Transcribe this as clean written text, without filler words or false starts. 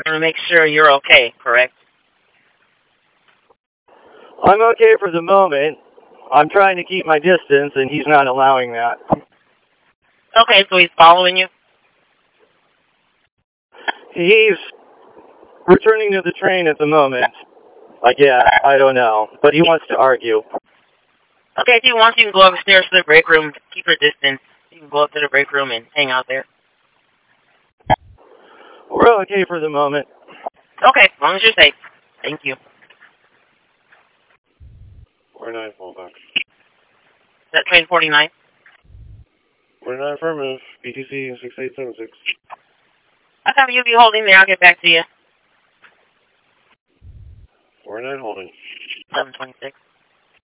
to make sure you're okay, correct? I'm okay for the moment. I'm trying to keep my distance, and he's not allowing that. Okay, so he's following you? He's returning to the train at the moment. Yeah, I don't know. But he wants to argue. Okay, if you want, you can go upstairs to the break room. Keep your distance. You can go up to the break room and hang out there. We're okay for the moment. Okay, as long as you're safe. Thank you. 49 fallback. Is that train 49? 49 affirmative. BTC 6876. I'll have you be holding there. I'll get back to you. 49 holding. 726.